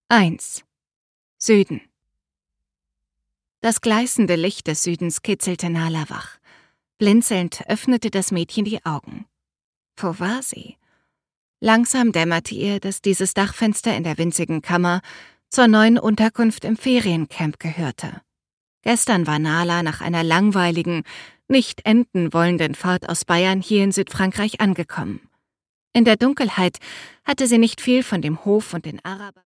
1. Süden. Das gleißende Licht des Südens kitzelte Nala wach. Blinzelnd öffnete das Mädchen die Augen. Wo war sie? Langsam dämmerte ihr, dass dieses Dachfenster in der winzigen Kammer zur neuen Unterkunft im Feriencamp gehörte. Gestern war Nala nach einer langweiligen, nicht enden wollenden Fahrt aus Bayern hier in Südfrankreich angekommen. In der Dunkelheit hatte sie nicht viel von dem Hof und den Arabern